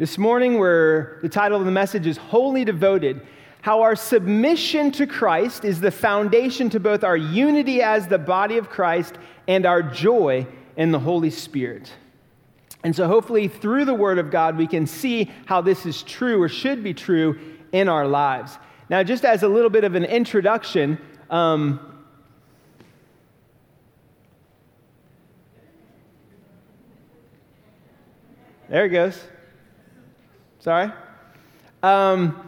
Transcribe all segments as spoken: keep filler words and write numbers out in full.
This morning, we're, the title of the message is Wholly Devoted, how our submission to Christ is the foundation to both our unity as the body of Christ and our joy in the Holy Spirit. And so hopefully through the Word of God, we can see how this is true or should be true in our lives. Now, just as a little bit of an introduction, um, there it goes. Sorry. Um,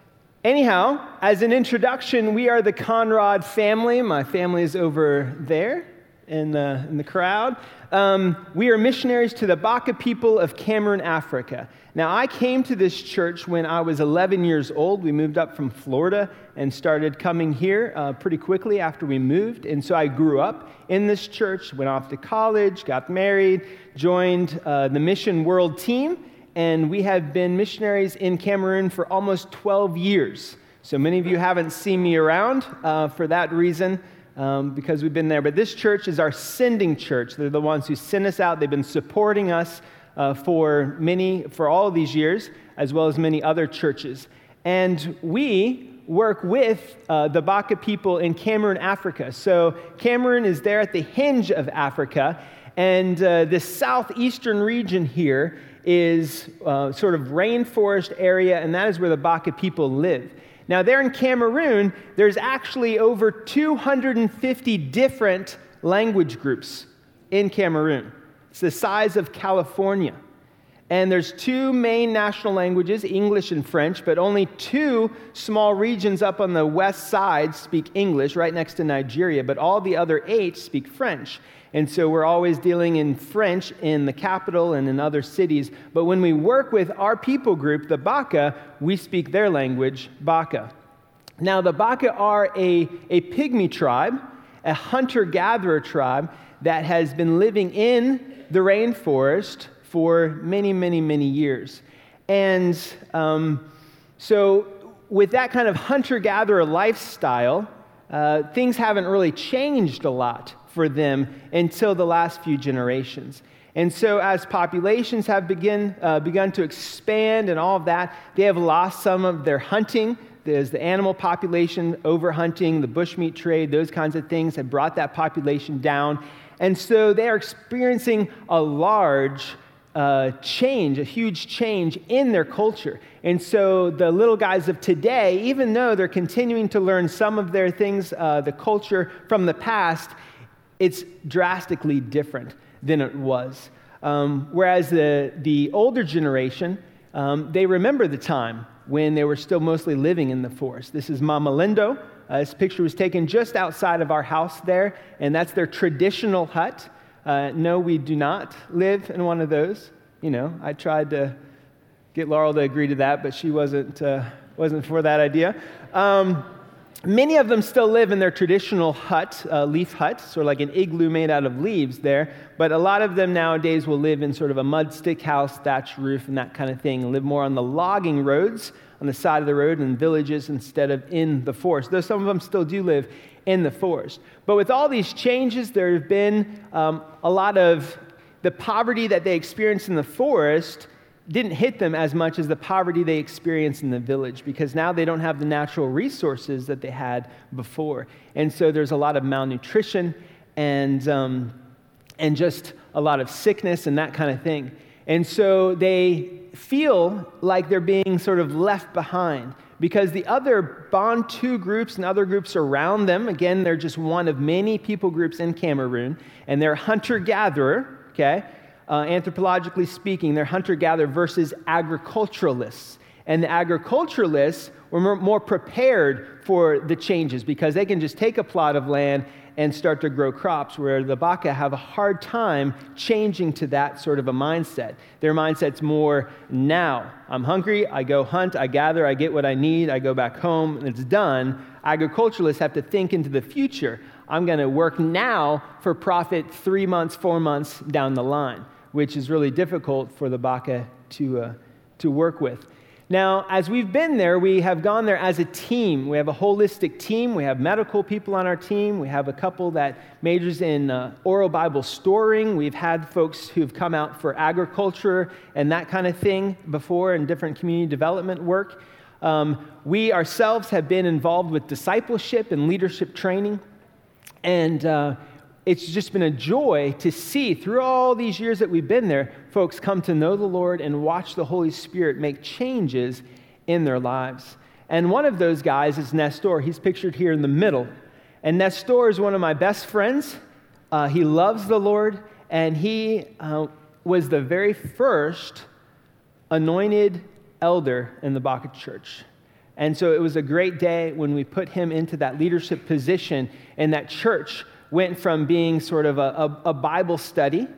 anyhow, as an introduction, we are the Conrad family. My family is over there in the, in the crowd. Um, we are missionaries to the Baka people of Cameroon, Africa. Now, I came to this church when I was eleven years old. We moved up from Florida and started coming here uh, pretty quickly after we moved. And so I grew up in this church, went off to college, got married, joined uh, the Mission World team, and we have been missionaries in Cameroon for almost twelve years. So many of you haven't seen me around uh, for that reason, um, because we've been there. But this church is our sending church. They're the ones who send us out. They've been supporting us uh, for many, for all of these years, as well as many other churches. And we work with uh, the Baka people in Cameroon, Africa. So Cameroon is there at the hinge of Africa, and uh, the southeastern region here is uh, sort of rainforest area, and that is where the Baka people live. Now, there in Cameroon, there's actually over two hundred fifty different language groups in Cameroon. It's the size of California. And there's two main national languages, English and French, but only two small regions up on the west side speak English, right next to Nigeria, but all the other eight speak French. And so we're always dealing in French in the capital and in other cities. But when we work with our people group, the Baka, we speak their language, Baka. Now, the Baka are a, a pygmy tribe, a hunter-gatherer tribe that has been living in the rainforest for many, many, many years. And um, so with that kind of hunter-gatherer lifestyle, uh, things haven't really changed a lot for them until the last few generations. And so as populations have begin, uh, begun to expand and all of that, they have lost some of their hunting. There's the animal population, overhunting, the bushmeat trade, those kinds of things have brought that population down. And so they are experiencing a large uh, change, a huge change in their culture. And so the little guys of today, even though they're continuing to learn some of their things, uh, the culture from the past, it's drastically different than it was. Um, whereas the, the older generation, um, they remember the time when they were still mostly living in the forest. This is Mama Lindo. Uh, this picture was taken just outside of our house there, and that's their traditional hut. Uh, no, we do not live in one of those. You know, I tried to get Laurel to agree to that, but she wasn't uh, wasn't for that idea. Um, Many of them still live in their traditional hut, uh, leaf hut, sort of like an igloo made out of leaves there, but a lot of them nowadays will live in sort of a mud stick house, thatched roof, and that kind of thing, and live more on the logging roads, on the side of the road in villages instead of in the forest, though some of them still do live in the forest. But with all these changes, there have been um, a lot of the poverty that they experienced in the forest didn't hit them as much as the poverty they experienced in the village, because now they don't have the natural resources that they had before. And so there's a lot of malnutrition and um, and just a lot of sickness and that kind of thing. And so they feel like they're being sort of left behind, because the other Bantu groups and other groups around them, again, they're just one of many people groups in Cameroon, and they're hunter-gatherer, okay? Uh, anthropologically speaking, they're hunter-gatherer versus agriculturalists. And the agriculturalists were more, more prepared for the changes, because they can just take a plot of land and start to grow crops, where the Baka have a hard time changing to that sort of a mindset. Their mindset's more now. I'm hungry, I go hunt, I gather, I get what I need, I go back home, and it's done. Agriculturalists have to think into the future. I'm going to work now for profit three months, four months down the line, which is really difficult for the Baka to uh, to work with. Now, as we've been there, we have gone there as a team. We have a holistic team. We have medical people on our team. We have a couple that majors in uh, oral Bible storing. We've had folks who've come out for agriculture and that kind of thing before and different community development work. Um, we ourselves have been involved with discipleship and leadership training. And uh, it's just been a joy to see through all these years that we've been there, folks come to know the Lord and watch the Holy Spirit make changes in their lives. And one of those guys is Nestor. He's pictured here in the middle. And Nestor is one of my best friends. Uh, he loves the Lord, and he uh, was the very first anointed elder in the Baca Church. And so it was a great day when we put him into that leadership position, and that church went from being sort of a, a, a Bible study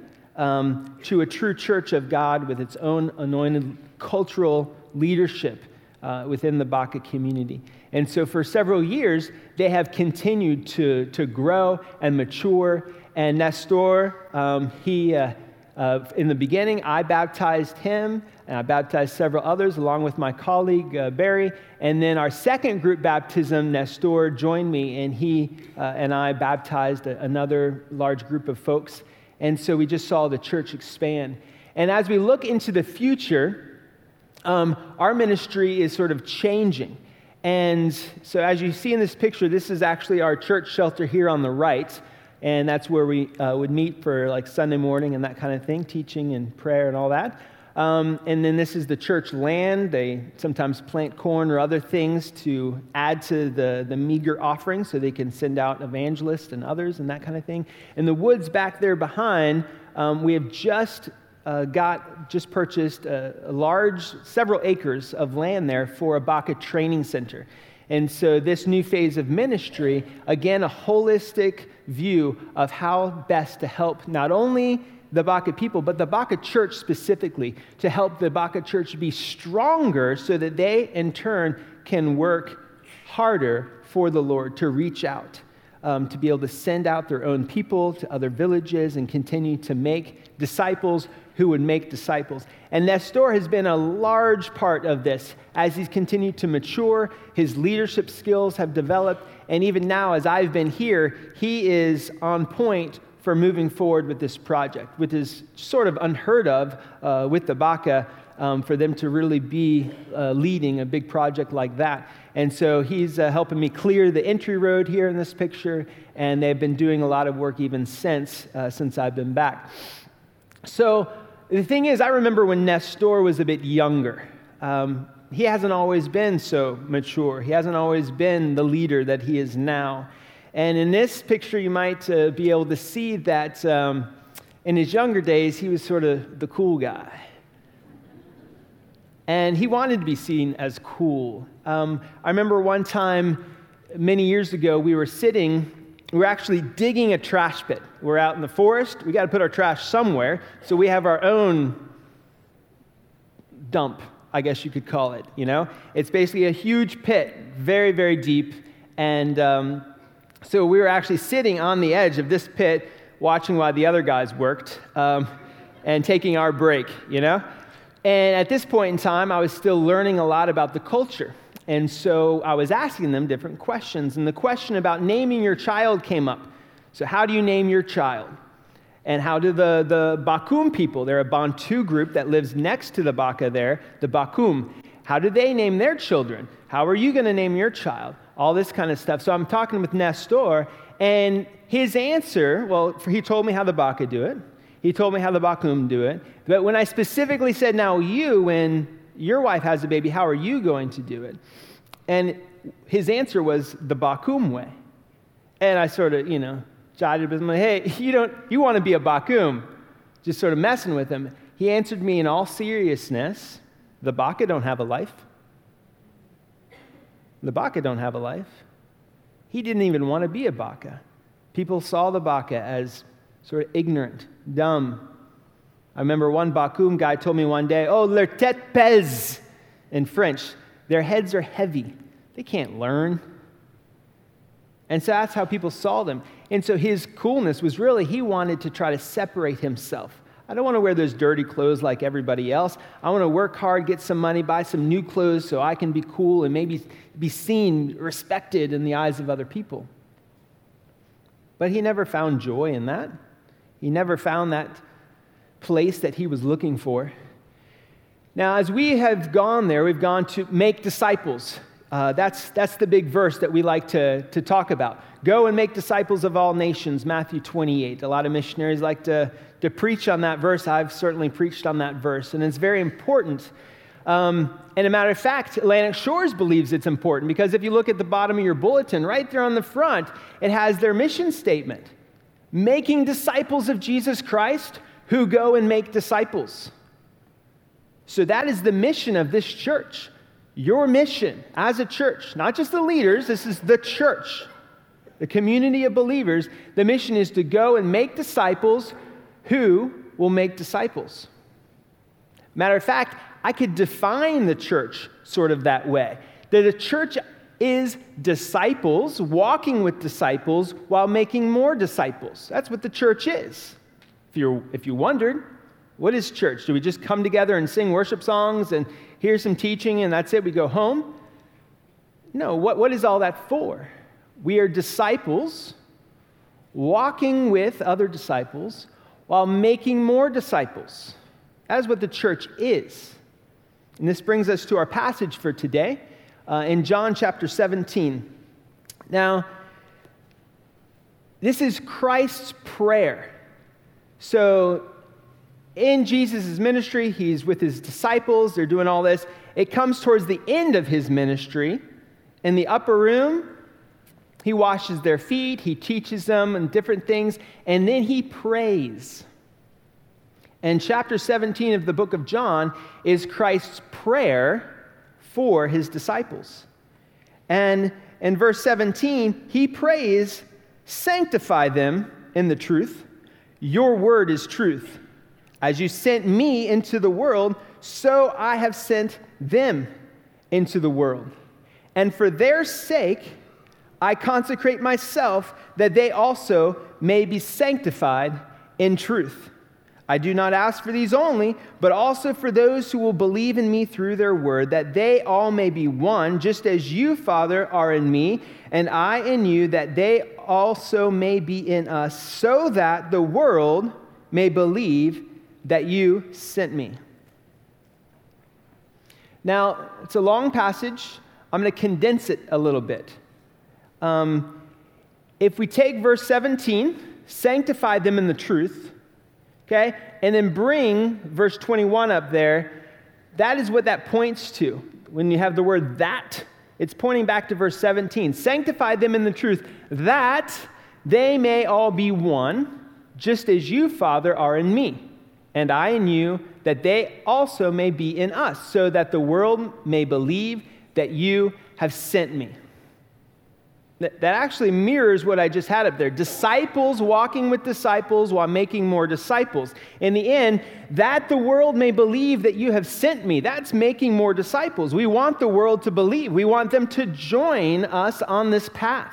um, to a true church of God with its own anointed cultural leadership uh, within the Baca community. And so for several years, they have continued to, to grow and mature. And Nestor, um, he, uh, uh, in the beginning, I baptized him, and I baptized several others along with my colleague, uh, Barry. And then our second group baptism, Nestor joined me, and he uh, and I baptized a, another large group of folks. And so we just saw the church expand. And as we look into the future, um, our ministry is sort of changing. And so as you see in this picture, this is actually our church shelter here on the right. And that's where we uh, would meet for like Sunday morning and that kind of thing, teaching and prayer and all that. Um, and then this is the church land. They sometimes plant corn or other things to add to the, the meager offering so they can send out evangelists and others and that kind of thing. In the woods back there behind, um, we have just uh, got, just purchased a, a large, several acres of land there for a Baca training center. And so this new phase of ministry, again, a holistic view of how best to help not only the Baca people, but the Baca church specifically, to help the Baca church be stronger so that they, in turn, can work harder for the Lord to reach out, um, to be able to send out their own people to other villages and continue to make disciples who would make disciples. And Nestor has been a large part of this. As he's continued to mature, his leadership skills have developed, and even now, as I've been here, he is on point for moving forward with this project, which is sort of unheard of uh, with the Baca, um, for them to really be uh, leading a big project like that. And so he's uh, helping me clear the entry road here in this picture, and they've been doing a lot of work even since, uh, since I've been back. So the thing is, I remember when Nestor was a bit younger. Um, he hasn't always been so mature. He hasn't always been the leader that he is now. And in this picture, you might uh, be able to see that um, in his younger days, he was sort of the cool guy. And he wanted to be seen as cool. Um, I remember one time, many years ago, we were sitting, we were actually digging a trash pit. We're out in the forest. We got to put our trash somewhere. So we have our own dump, I guess you could call it, you know? It's basically a huge pit, very, very deep. And um, so we were actually sitting on the edge of this pit, watching while the other guys worked, um, and taking our break, you know? And at this point in time, I was still learning a lot about the culture. And so I was asking them different questions. And the question about naming your child came up. So how do you name your child? And how do the, the Bakum people, they're a Bantu group that lives next to the Baca there, the Bakum, how do they name their children? How are you going to name your child? All this kind of stuff. So I'm talking with Nestor, and his answer, well, he told me how the Baca do it. He told me how the Bakum do it. But when I specifically said, now you, when your wife has a baby, how are you going to do it? And his answer was the Bakum way. And I sort of, you know, jotted with him, like, hey, you don't, you want to be a Bakum. Just sort of messing with him. He answered me in all seriousness, the Baca don't have a life. The Baca don't have a life. He didn't even want to be a Baca. People saw the Baca as sort of ignorant, dumb. I remember one Bakum guy told me one day, oh, leur tête pèse, in French. Their heads are heavy. They can't learn. And so that's how people saw them. And so his coolness was really, he wanted to try to separate himself. I don't want to wear those dirty clothes like everybody else. I want to work hard, get some money, buy some new clothes so I can be cool and maybe be seen, respected in the eyes of other people. But he never found joy in that. He never found that place that he was looking for. Now, as we have gone there, we've gone to make disciples. Uh, that's, that's the big verse that we like to, to talk about. Go and make disciples of all nations, Matthew twenty-eight. A lot of missionaries like to, to preach on that verse. I've certainly preached on that verse, and it's very important. Um, and a matter of fact, Atlantic Shores believes it's important because if you look at the bottom of your bulletin, right there on the front, it has their mission statement. Making disciples of Jesus Christ who go and make disciples. So that is the mission of this church. Your mission as a church, not just the leaders, this is the church, the community of believers. The mission is to go and make disciples who will make disciples. Matter of fact, I could define the church sort of that way. That a church is disciples, walking with disciples while making more disciples. That's what the church is. If you're, if you wondered, what is church? Do we just come together and sing worship songs and hear some teaching and that's it, we go home? No, what, what is all that for? We are disciples walking with other disciples while making more disciples. That is what the church is. And this brings us to our passage for today uh, in John chapter seventeen. Now, this is Christ's prayer. So, in Jesus' ministry, he's with his disciples, they're doing all this. It comes towards the end of his ministry. In the upper room, he washes their feet, he teaches them and different things, and then he prays. And chapter seventeen of the book of John is Christ's prayer for his disciples. And in verse seventeen, he prays, "Sanctify them in the truth. Your word is truth. As you sent me into the world, so I have sent them into the world. And for their sake, I consecrate myself, that they also may be sanctified in truth. I do not ask for these only, but also for those who will believe in me through their word, that they all may be one, just as you, Father, are in me, and I in you, that they also may be in us, so that the world may believe that you sent me." Now, it's a long passage. I'm going to condense it a little bit. Um, if we take verse seventeen, sanctify them in the truth, okay, and then bring verse twenty-one up there, that is what that points to. When you have the word "that," it's pointing back to verse seventeen. Sanctify them in the truth, that they may all be one, just as you, Father, are in me, and I in you, that they also may be in us, so that the world may believe that you have sent me. That actually mirrors what I just had up there. Disciples walking with disciples while making more disciples. In the end, that the world may believe that you have sent me. That's making more disciples. We want the world to believe. We want them to join us on this path.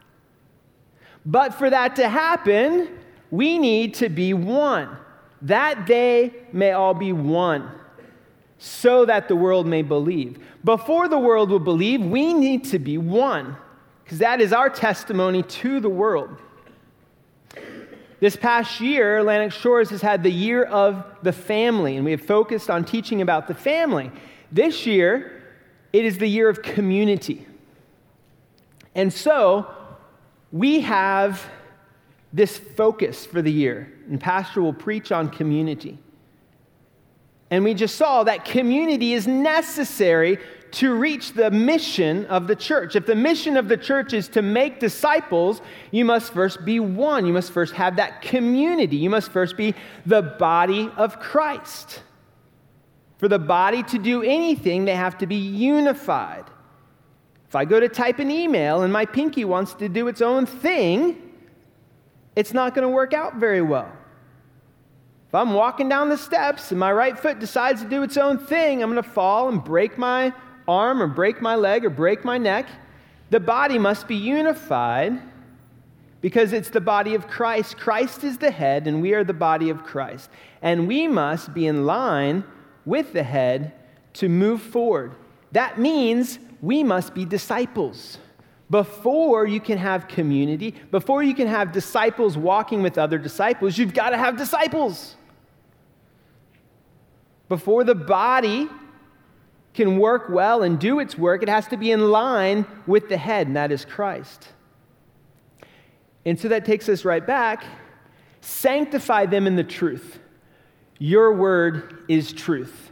But for that to happen, we need to be one. That they may all be one, so that the world may believe. Before the world will believe, we need to be one, because that is our testimony to the world. This past year, Atlantic Shores has had the year of the family, and we have focused on teaching about the family. This year, it is the year of community. And so, we have this focus for the year, and Pastor will preach on community. And we just saw that community is necessary to reach the mission of the church. If the mission of the church is to make disciples, you must first be one. You must first have that community. You must first be the body of Christ. For the body to do anything, they have to be unified. If I go to type an email and my pinky wants to do its own thing, it's not going to work out very well. If I'm walking down the steps and my right foot decides to do its own thing, I'm going to fall and break my arm or break my leg or break my neck. The body must be unified because it's the body of Christ. Christ is the head, and we are the body of Christ. And we must be in line with the head to move forward. That means we must be disciples. Before you can have community, before you can have disciples walking with other disciples, you've got to have disciples. Before the body can work well and do its work, it has to be in line with the head, and that is Christ. And so that takes us right back. Sanctify them in the truth. Your word is truth.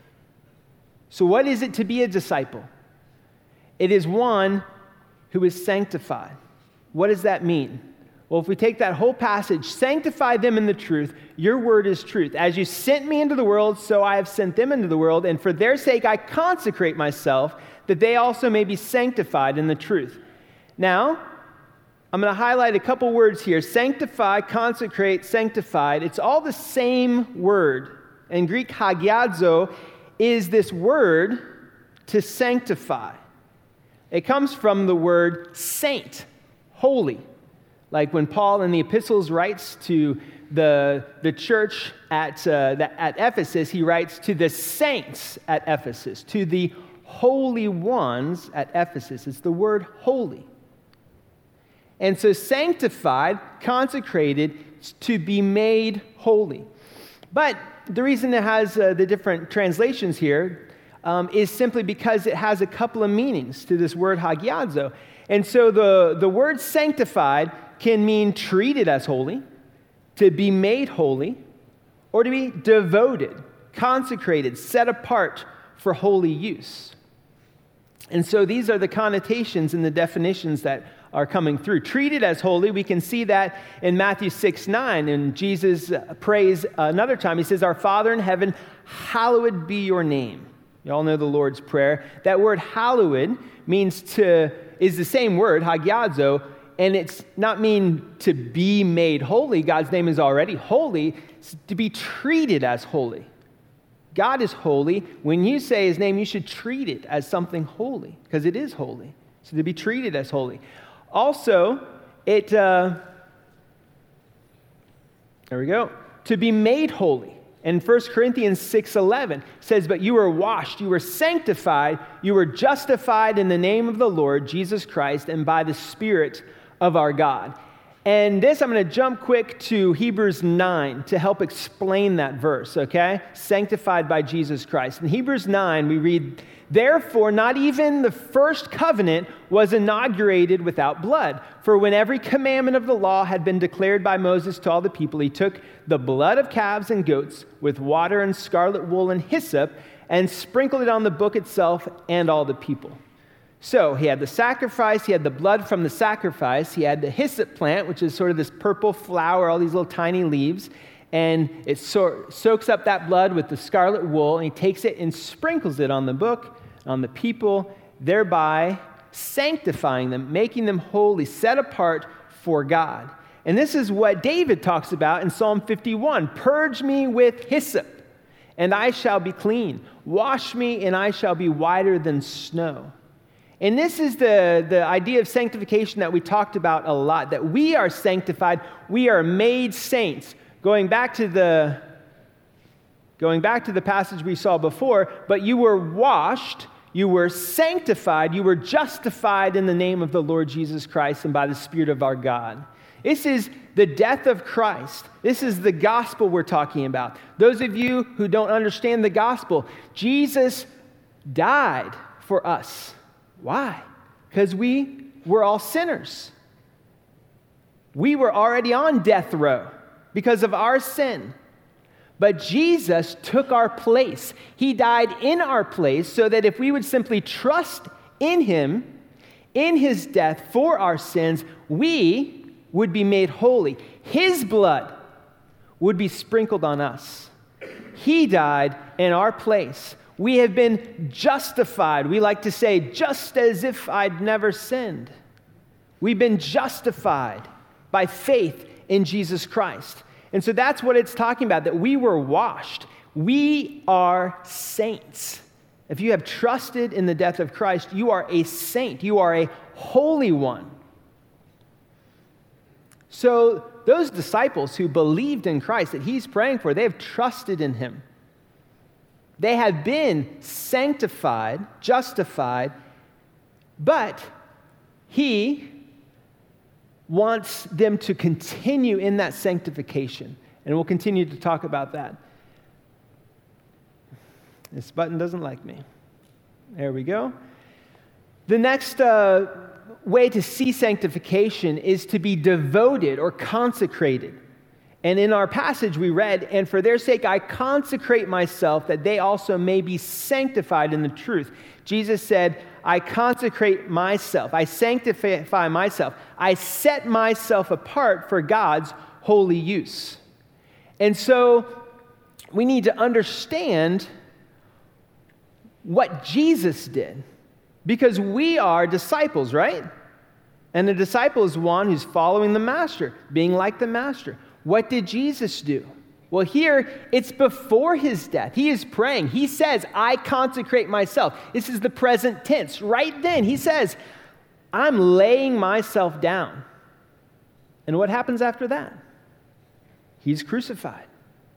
So what is it to be a disciple? It is one who is sanctified. What does that mean? Well, if we take that whole passage, sanctify them in the truth, your word is truth. As you sent me into the world, so I have sent them into the world, and for their sake I consecrate myself, that they also may be sanctified in the truth. Now, I'm going to highlight a couple words here. Sanctify, consecrate, sanctified. It's all the same word. In Greek, hagiadzo is this word to sanctify. It comes from the word saint, holy. Like when Paul in the epistles writes to the, the church at, uh, the, at Ephesus, he writes to the saints at Ephesus, to the holy ones at Ephesus. It's the word holy. And so sanctified, consecrated, to be made holy. But the reason it has uh, the different translations here um, is simply because it has a couple of meanings to this word hagiadzo. And so the, the word sanctified can mean treated as holy, to be made holy, or to be devoted, consecrated, set apart for holy use. And so these are the connotations and the definitions that are coming through. Treated as holy, we can see that in Matthew six nine, and Jesus prays another time. He says, "Our Father in heaven, hallowed be your name." You all know the Lord's Prayer. That word hallowed means to, is the same word, hagiadzo, and it's not mean to be made holy. God's name is already holy. It's to be treated as holy. God is holy. When you say his name, you should treat it as something holy, because it is holy. So to be treated as holy. Also, it, uh, there we go, to be made holy. In First Corinthians six eleven says, "But you were washed, you were sanctified, you were justified in the name of the Lord Jesus Christ and by the Spirit of our God." And this, I'm going to jump quick to Hebrews nine to help explain that verse, okay? Sanctified by Jesus Christ. In Hebrews nine, we read, "Therefore, not even the first covenant was inaugurated without blood. For when every commandment of the law had been declared by Moses to all the people, he took the blood of calves and goats with water and scarlet wool and hyssop and sprinkled it on the book itself and all the people." So he had the sacrifice, he had the blood from the sacrifice, he had the hyssop plant, which is sort of this purple flower, all these little tiny leaves, and it so- soaks up that blood with the scarlet wool, and he takes it and sprinkles it on the book, on the people, thereby sanctifying them, making them holy, set apart for God. And this is what David talks about in Psalm fifty-one. "Purge me with hyssop, and I shall be clean. Wash me, and I shall be whiter than snow." And this is the, the idea of sanctification that we talked about a lot, that we are sanctified, we are made saints. Going back to the going back to the passage we saw before, "But you were washed, you were sanctified, you were justified in the name of the Lord Jesus Christ and by the Spirit of our God." This is the death of Christ. This is the gospel we're talking about. Those of you who don't understand the gospel, Jesus died for us. Why? Because we were all sinners. We were already on death row because of our sin. But Jesus took our place. He died in our place so that if we would simply trust in him, in his death for our sins, we would be made holy. His blood would be sprinkled on us. He died in our place. We have been justified. We like to say, just as if I'd never sinned. We've been justified by faith in Jesus Christ. And so that's what it's talking about, that we were washed. We are saints. If you have trusted in the death of Christ, you are a saint. You are a holy one. So those disciples who believed in Christ that he's praying for, they have trusted in him. They have been sanctified, justified, but he wants them to continue in that sanctification. And we'll continue to talk about that. This button doesn't like me. There we go. The next uh, way to see sanctification is to be devoted or consecrated. And in our passage we read, and for their sake I consecrate myself that they also may be sanctified in the truth. Jesus said, I consecrate myself. I sanctify myself. I set myself apart for God's holy use. And so we need to understand what Jesus did, because we are disciples, right? And the disciple is one who's following the master, being like the master. What did Jesus do? Well, here, it's before his death. He is praying. He says, I consecrate myself. This is the present tense. Right then, he says, I'm laying myself down. And what happens after that? He's crucified.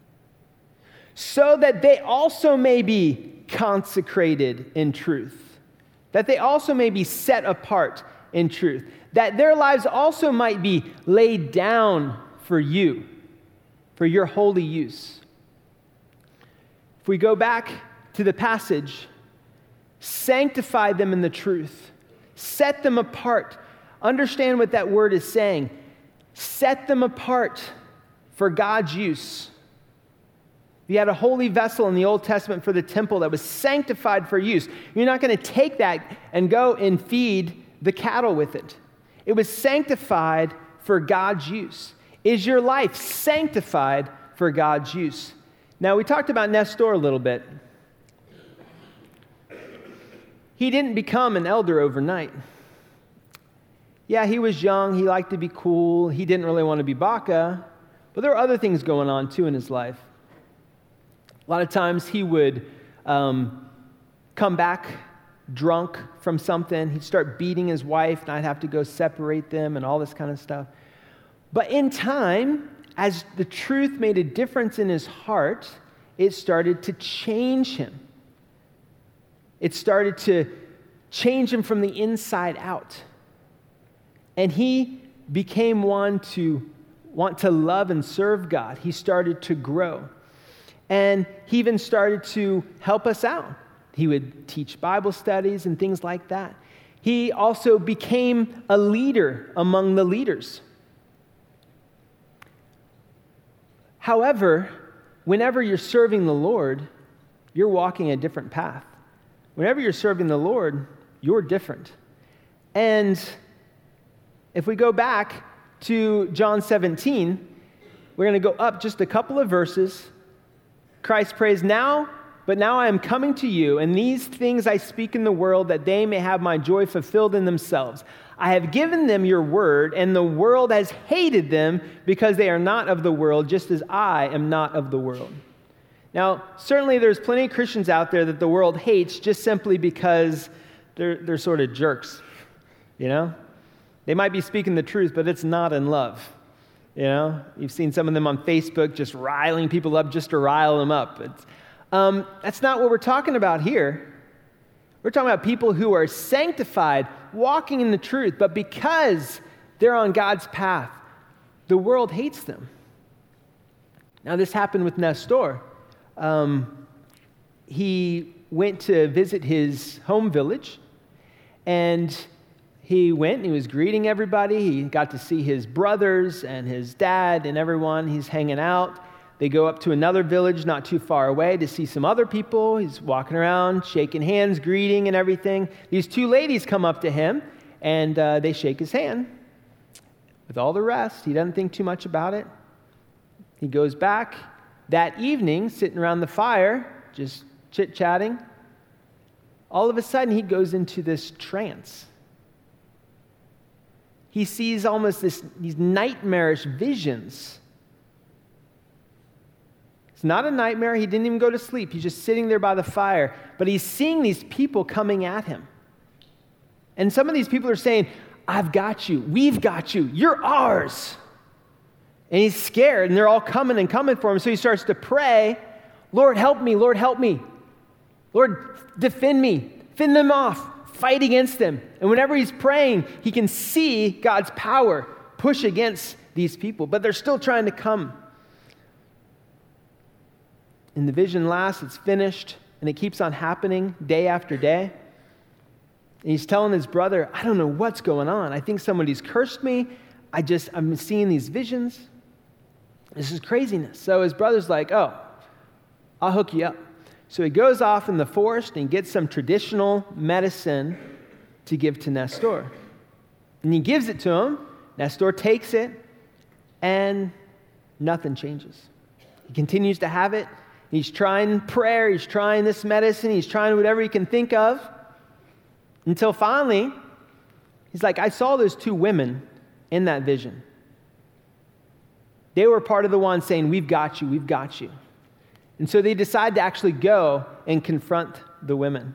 So that they also may be consecrated in truth, that they also may be set apart in truth, that their lives also might be laid down for you, for your holy use. If we go back to the passage, sanctify them in the truth, set them apart. Understand what that word is saying. Set them apart for God's use. You had a holy vessel in the Old Testament for the temple that was sanctified for use. You're not going to take that and go and feed the cattle with it. It was sanctified for God's use. Is your life sanctified for God's use? Now, we talked about Nestor a little bit. He didn't become an elder overnight. Yeah, he was young. He liked to be cool. He didn't really want to be Baca. But there were other things going on, too, in his life. A lot of times he would um, come back drunk from something. He'd start beating his wife, and I'd have to go separate them and all this kind of stuff. But in time, as the truth made a difference in his heart, it started to change him. It started to change him from the inside out. And he became one to want to love and serve God. He started to grow. And he even started to help us out. He would teach Bible studies and things like that. He also became a leader among the leaders. However, whenever you're serving the Lord, you're walking a different path. Whenever you're serving the Lord, you're different. And if we go back to John seventeen, we're going to go up just a couple of verses. Christ prays, now, but now I am coming to you, and these things I speak in the world, that they may have my joy fulfilled in themselves. I have given them your word, and the world has hated them because they are not of the world, just as I am not of the world. Now, certainly there's plenty of Christians out there that the world hates just simply because they're, they're sort of jerks, you know? They might be speaking the truth, but it's not in love. You know, you've seen some of them on Facebook just riling people up just to rile them up. It's, um, that's not what we're talking about here. We're talking about people who are sanctified, walking in the truth, but because they're on God's path, the world hates them. Now, this happened with Nestor. Um, he went to visit his home village, and he went and he was greeting everybody. He got to see his brothers and his dad and everyone. He's hanging out. They go up to another village not too far away to see some other people. He's walking around, shaking hands, greeting and everything. These two ladies come up to him, and uh, they shake his hand. With all the rest, he doesn't think too much about it. He goes back that evening, sitting around the fire, just chit-chatting. All of a sudden, he goes into this trance. He sees almost this, these nightmarish visions. It's not a nightmare. He didn't even go to sleep. He's just sitting there by the fire. But he's seeing these people coming at him. And some of these people are saying, I've got you. We've got you. You're ours. And he's scared, and they're all coming and coming for him. So he starts to pray, Lord, help me, Lord, help me. Lord, defend me, fend them off, fight against them. And whenever he's praying, he can see God's power push against these people, but they're still trying to come. And the vision lasts, it's finished, and it keeps on happening day after day. And he's telling his brother, I don't know what's going on. I think somebody's cursed me. I just, I'm seeing these visions. This is craziness. So his brother's like, oh, I'll hook you up. So he goes off in the forest and gets some traditional medicine to give to Nestor. And he gives it to him. Nestor takes it, and nothing changes. He continues to have it. He's trying prayer. He's trying this medicine. He's trying whatever he can think of. Until finally, he's like, I saw those two women in that vision. They were part of the one saying, we've got you, we've got you. And so they decide to actually go and confront the women.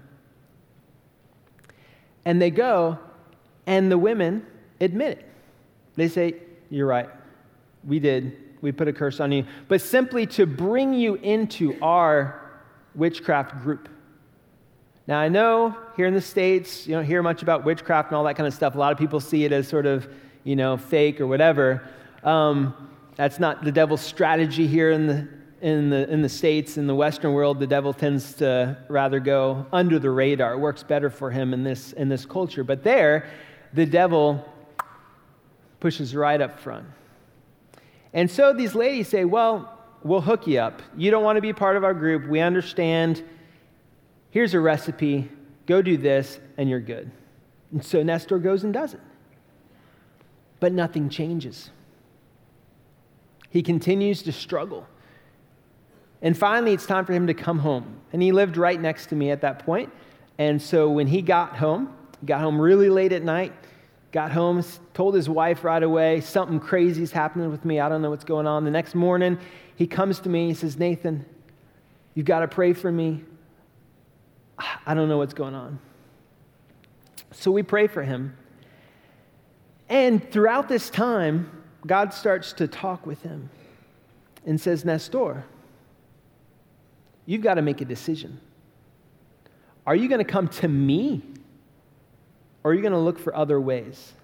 And they go, and the women admit it. They say, you're right, we did. We put a curse on you. But simply to bring you into our witchcraft group. Now, I know here in the States, you don't hear much about witchcraft and all that kind of stuff. A lot of people see it as sort of, you know, fake or whatever. Um, that's not the devil's strategy here in the in the in the States. In the Western world, the devil tends to rather go under the radar. It works better for him in this in this culture. But there, the devil pushes right up front. And so these ladies say, well, we'll hook you up. You don't want to be part of our group. We understand. Here's a recipe. Go do this, and you're good. And so Nestor goes and does it. But nothing changes. He continues to struggle. And finally, it's time for him to come home. And he lived right next to me at that point. And so when he got home, got home really late at night, got home, told his wife right away, something crazy's happening with me. I don't know what's going on. The next morning, he comes to me. He says, Nathan, you've got to pray for me. I don't know what's going on. So we pray for him. And throughout this time, God starts to talk with him and says, Nestor, you've got to make a decision. Are you going to come to me, or are you going to look for other ways?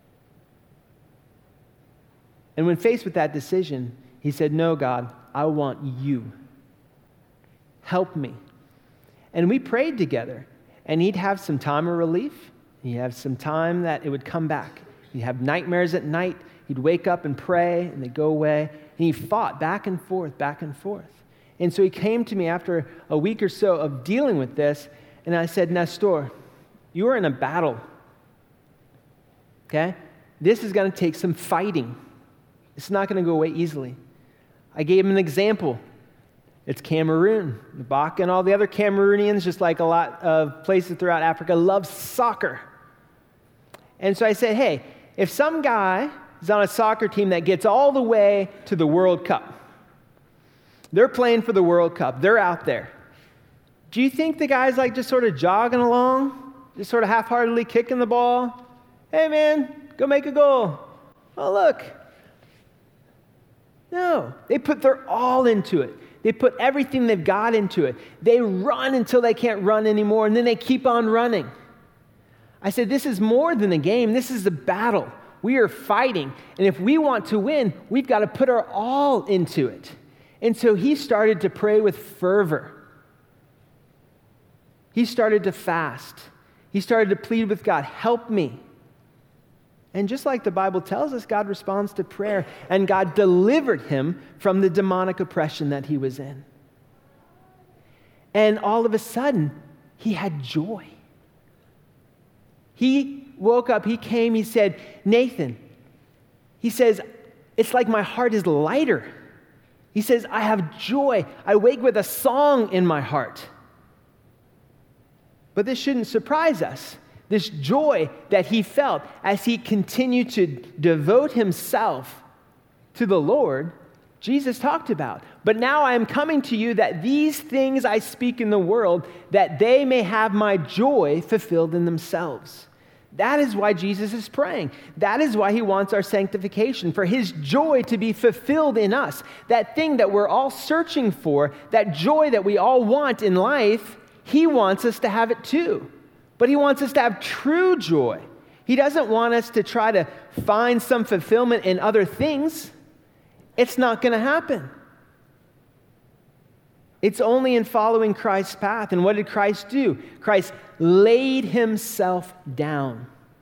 And when faced with that decision, he said, no, God, I want you. Help me. And we prayed together, and he'd have some time of relief. He'd have some time that it would come back. He'd have nightmares at night. He'd wake up and pray, and they'd go away. And he fought back and forth, back and forth. And so he came to me after a week or so of dealing with this, and I said, Nestor, you are in a battle, okay? This is going to take some fighting. It's not going to go away easily. I gave him an example. It's Cameroon. The Baka and all the other Cameroonians, just like a lot of places throughout Africa, love soccer. And so I said, hey, if some guy is on a soccer team that gets all the way to the World Cup, they're playing for the World Cup, they're out there. Do you think the guy's like just sort of jogging along, just sort of half-heartedly kicking the ball? Hey, man, go make a goal. Oh, look. No, they put their all into it. They put everything they've got into it. They run until they can't run anymore, and then they keep on running. I said, this is more than a game. This is a battle. We are fighting. And if we want to win, we've got to put our all into it. And so he started to pray with fervor. He started to fast. He started to plead with God, help me. And just like the Bible tells us, God responds to prayer, and God delivered him from the demonic oppression that he was in. And all of a sudden, he had joy. He woke up, he came, he said, Nathan, he says, it's like my heart is lighter. He says, I have joy. I wake with a song in my heart. But this shouldn't surprise us. This joy that he felt as he continued to devote himself to the Lord, Jesus talked about. But now I am coming to you that these things I speak in the world, that they may have my joy fulfilled in themselves. That is why Jesus is praying. That is why he wants our sanctification, for his joy to be fulfilled in us. That thing that we're all searching for, that joy that we all want in life, he wants us to have it too. But he wants us to have true joy. He doesn't want us to try to find some fulfillment in other things. It's not going to happen. It's only in following Christ's path. And what did Christ do? Christ laid himself down.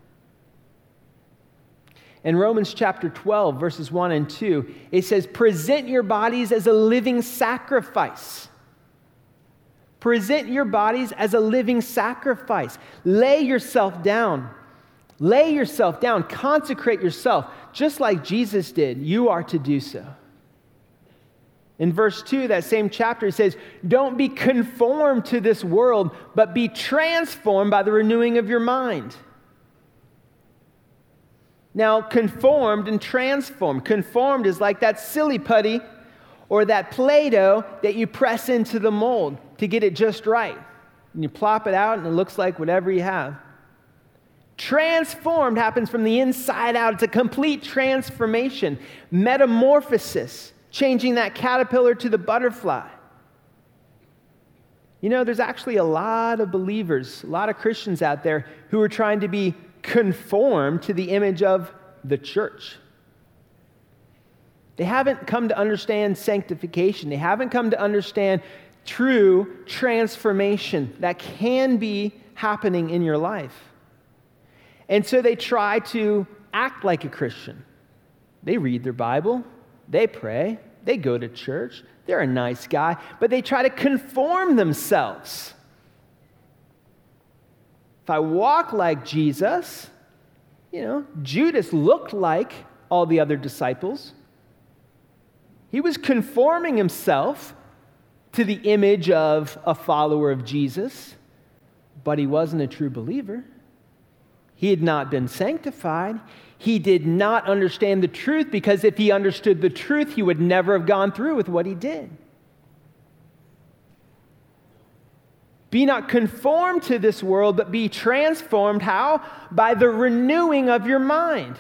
In Romans chapter twelve, verses one and two, it says, present your bodies as a living sacrifice. Present your bodies as a living sacrifice. Lay yourself down. Lay yourself down. Consecrate yourself. Just like Jesus did, you are to do so. In verse two, that same chapter, it says, don't be conformed to this world, but be transformed by the renewing of your mind. Now, conformed and transformed. Conformed is like that silly putty or that Play-Doh that you press into the mold to get it just right. And you plop it out and it looks like whatever you have. Transformed happens from the inside out. It's a complete transformation. Metamorphosis. Changing that caterpillar to the butterfly. You know, there's actually a lot of believers, a lot of Christians out there who are trying to be conformed to the image of the church. They haven't come to understand sanctification. They haven't come to understand true transformation that can be happening in your life. And so they try to act like a Christian. They read their Bible. They pray, they go to church, they're a nice guy, but they try to conform themselves. If I walk like Jesus, you know, Judas looked like all the other disciples. He was conforming himself to the image of a follower of Jesus, but he wasn't a true believer. He had not been sanctified. He did not understand the truth, because if he understood the truth, he would never have gone through with what he did. Be not conformed to this world, but be transformed. How? By the renewing of your mind.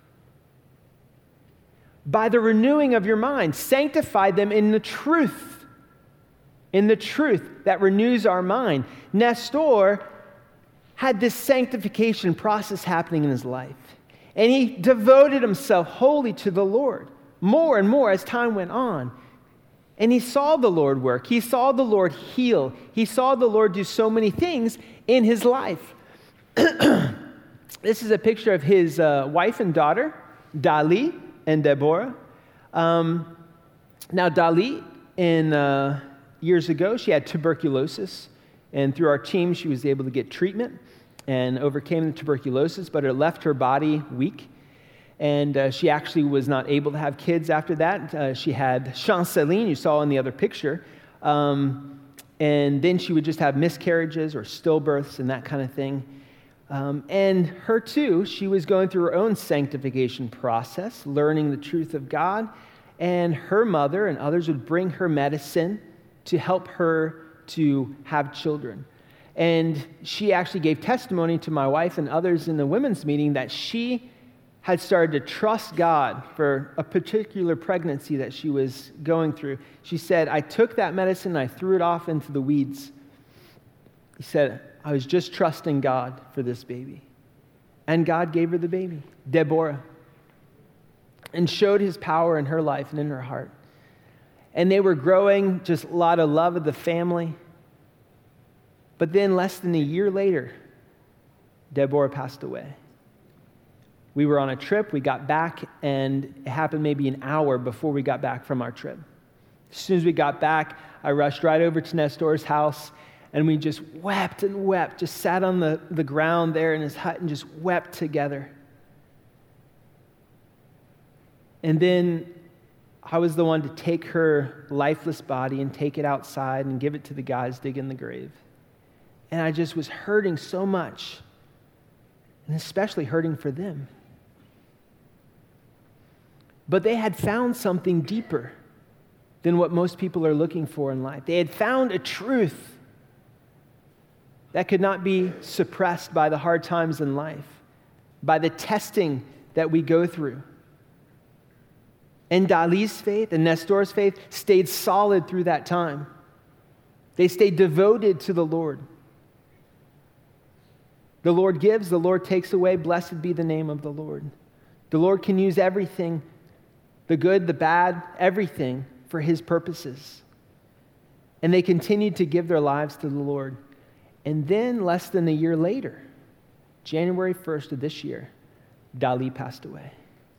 By the renewing of your mind. Sanctify them in the truth. In the truth that renews our mind. Nestor had this sanctification process happening in his life. And he devoted himself wholly to the Lord, more and more as time went on. And he saw the Lord work. He saw the Lord heal. He saw the Lord do so many things in his life. This is a picture of his uh, wife and daughter, Dali and Deborah. Um, now, Dali, in uh, years ago, she had tuberculosis. And through our team, she was able to get treatment and overcame the tuberculosis, but it left her body weak. And uh, she actually was not able to have kids after that. Uh, she had Chanceline, you saw in the other picture. Um, and then she would just have miscarriages or stillbirths and that kind of thing. Um, and her too, she was going through her own sanctification process, learning the truth of God. And her mother and others would bring her medicine to help her to have children. And she actually gave testimony to my wife and others in the women's meeting that she had started to trust God for a particular pregnancy that she was going through. She said, I took that medicine and I threw it off into the weeds. He said, I was just trusting God for this baby. And God gave her the baby, Deborah, and showed his power in her life and in her heart. And they were growing, just a lot of love of the family. But then less than a year later, Deborah passed away. We were on a trip, we got back, and it happened maybe an hour before we got back from our trip. As soon as we got back, I rushed right over to Nestor's house, and we just wept and wept, just sat on the, the ground there in his hut and just wept together. And then I was the one to take her lifeless body and take it outside and give it to the guys digging the grave. And I just was hurting so much, and especially hurting for them. But they had found something deeper than what most people are looking for in life. They had found a truth that could not be suppressed by the hard times in life. by the testing that we go through. And Dali's faith and Nestor's faith stayed solid through that time. They stayed devoted to the Lord. The Lord gives, the Lord takes away. Blessed be the name of the Lord. The Lord can use everything, the good, the bad, everything for his purposes. And they continued to give their lives to the Lord. And then less than a year later, January first of this year, Dali passed away.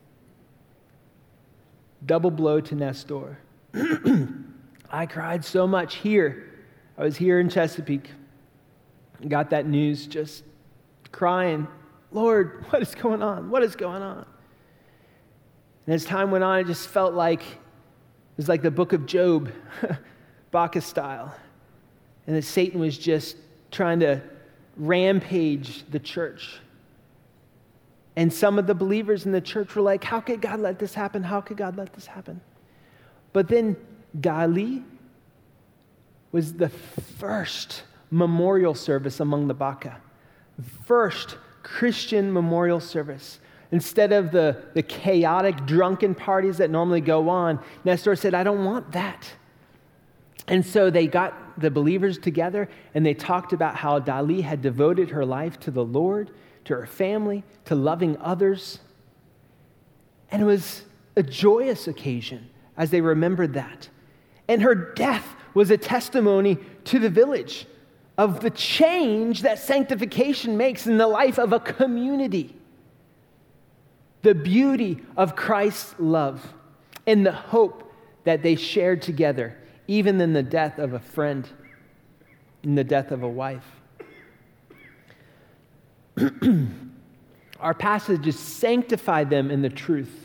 Double blow to Nestor. I cried so much here. I was here in Chesapeake. Got that news, just crying, Lord, what is going on? What is going on? And as time went on, it just felt like it was like the book of Job, Bacchus style. And that Satan was just trying to rampage the church. And some of the believers in the church were like, how could God let this happen? How could God let this happen? But then Dali was the first memorial service among the Baka. First Christian memorial service. Instead of the, the chaotic drunken parties that normally go on, Nestor said, I don't want that. And so they got the believers together and they talked about how Dali had devoted her life to the Lord, to her family, to loving others. And it was a joyous occasion as they remembered that. And her death was a testimony to the village of the change that sanctification makes in the life of a community. The beauty of Christ's love and the hope that they shared together, even in the death of a friend, in the death of a wife. Our passage is sanctify them in the truth.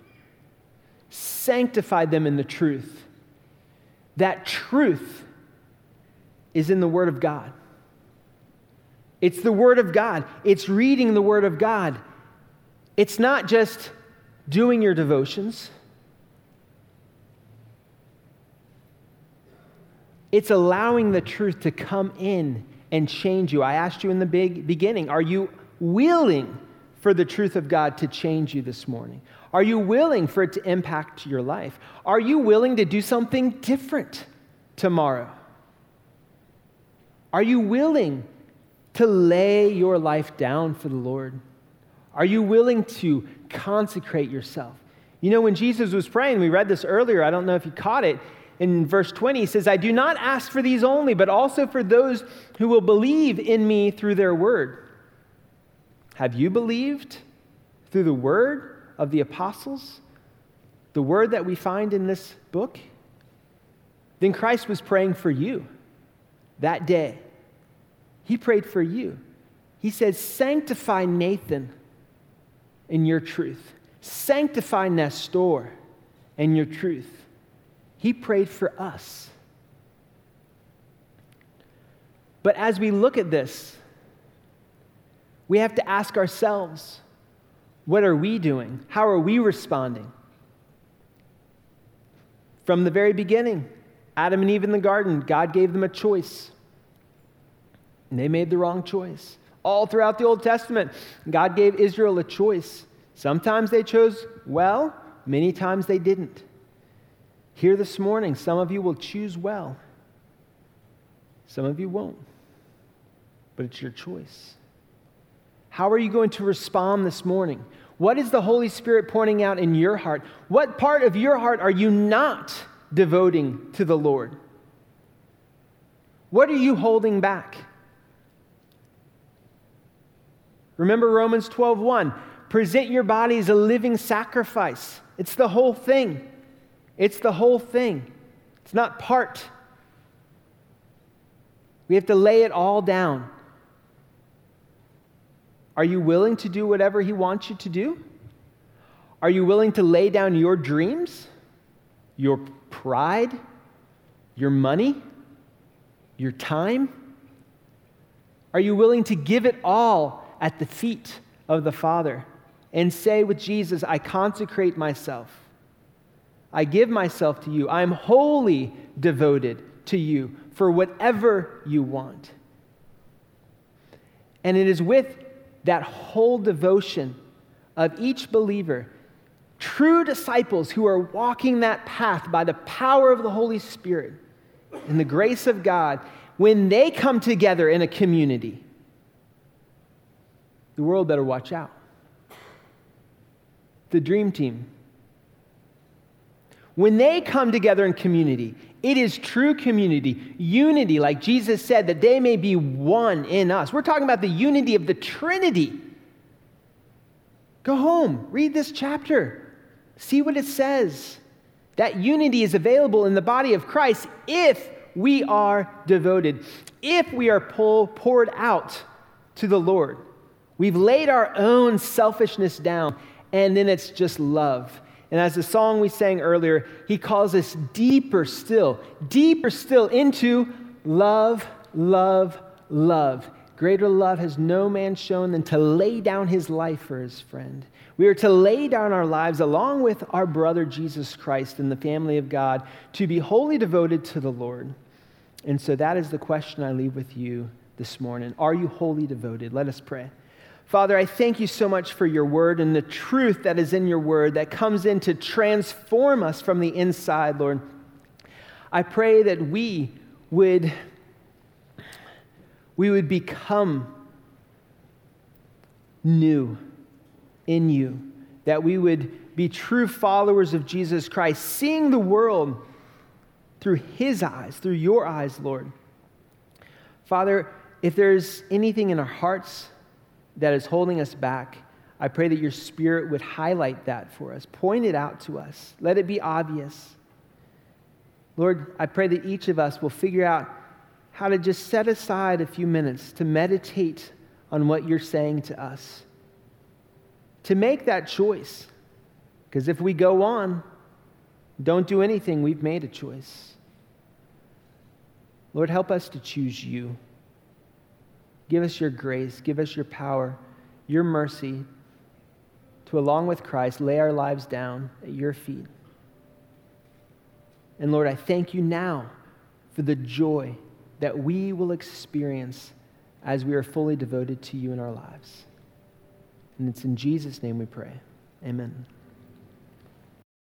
Sanctify them in the truth. That truth is in the Word of God. It's the Word of God. It's reading the Word of God. It's not just doing your devotions. It's allowing the truth to come in and change you. I asked you in the big beginning, are you willing for the truth of God to change you this morning? Are you willing for it to impact your life? Are you willing to do something different tomorrow? Are you willing to lay your life down for the Lord? Are you willing to consecrate yourself? You know, when Jesus was praying, we read this earlier, I don't know if you caught it, in verse twenty, he says, I do not ask for these only, but also for those who will believe in me through their word. Have you believed through the word of the apostles? The word that we find in this book? Then Christ was praying for you that day. He prayed for you. He said, sanctify Nathan in your truth. Sanctify Nestor in your truth. He prayed for us. But as we look at this, we have to ask ourselves, what are we doing? How are we responding? From the very beginning, Adam and Eve in the garden, God gave them a choice. And they made the wrong choice. All throughout the Old Testament, God gave Israel a choice. Sometimes they chose well, many times they didn't. Here this morning, some of you will choose well. Some of you won't. But it's your choice. How are you going to respond this morning? What is the Holy Spirit pointing out in your heart? What part of your heart are you not devoting to the Lord? What are you holding back? Remember Romans twelve one. Present your body as a living sacrifice. It's the whole thing. It's the whole thing. It's not part. We have to lay it all down. Are you willing to do whatever He wants you to do? Are you willing to lay down your dreams, your pride, your money, your time? Are you willing to give it all at the feet of the Father and say with Jesus, I consecrate myself. I give myself to you. I am wholly devoted to you for whatever you want. And it is with that whole devotion of each believer, true disciples who are walking that path by the power of the Holy Spirit and the grace of God, when they come together in a community, the world better watch out. The dream team. When they come together in community, it is true community, unity, like Jesus said, that they may be one in us. We're talking about the unity of the Trinity. Go home, read this chapter, see what it says. That unity is available in the body of Christ if we are devoted, if we are pull, poured out to the Lord. We've laid our own selfishness down, and then it's just love. And as the song we sang earlier, he calls us deeper still, deeper still into love, love, love. Greater love has no man shown than to lay down his life for his friend. We are to lay down our lives along with our brother Jesus Christ in the family of God to be wholly devoted to the Lord. And so that is the question I leave with you this morning. Are you wholly devoted? Let us pray. Father, I thank you so much for your word and the truth that is in your word that comes in to transform us from the inside, Lord. I pray that we would, we would become new in you, that we would be true followers of Jesus Christ, seeing the world through his eyes, through your eyes, Lord. Father, if there's anything in our hearts that is holding us back, I pray that your Spirit would highlight that for us, point it out to us, let it be obvious. Lord, I pray that each of us will figure out how to just set aside a few minutes to meditate on what you're saying to us, to make that choice. Because if we go on, don't do anything, we've made a choice. Lord, help us to choose you. Give us your grace, give us your power, your mercy to, along with Christ, lay our lives down at your feet. And Lord, I thank you now for the joy that we will experience as we are fully devoted to you in our lives. And it's in Jesus' name we pray. Amen.